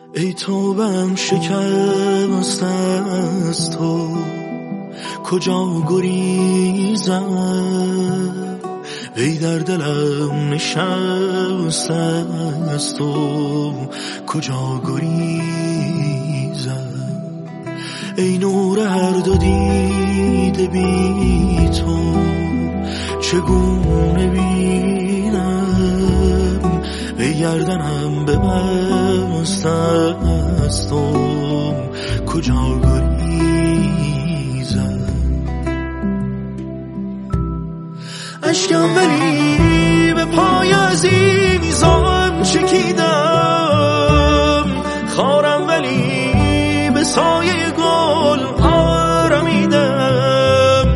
ای توبه‌ام شکست از تو، کجا گریزم؟ ای در دلم نشست از تو، کجا گریزم؟ ای نور هر دو دیده بی تو، چگونه بینم؟ ای گردنم ببست از تو، کجا گریزم؟ اشکم ولی به پای عزیزان چکیدم، خارم ولی به سایه گل آرمیدم.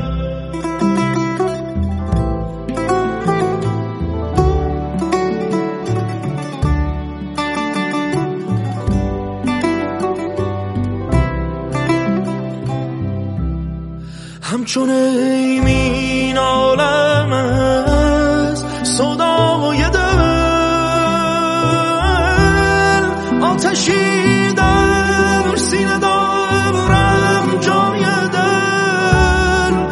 همچون ایمین عالم از صدای دل، آتشی در سینه دارم جای دل،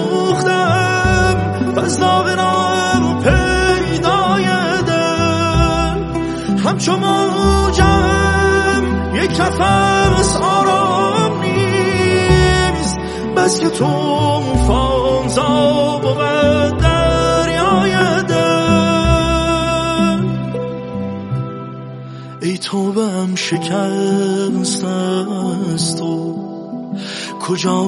سوختم بس داغنم پیدای دل. همچون موجم یک نفس آرام نیست، بس که طوفان زاب و دریای دل. ای توبه‌ام شکست از تو، کجا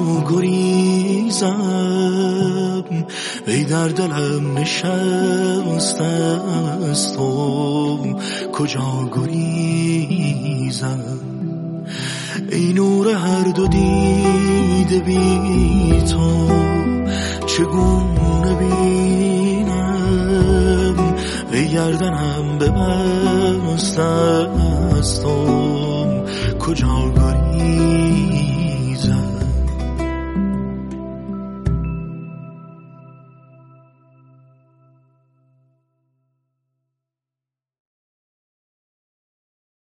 گریزم؟ ای در دلم نشست از تو، کجا گریزم؟ ای نور هر دو دیده بی تو، چگونه بینم؟ ای گردنم ببست از تو، کجا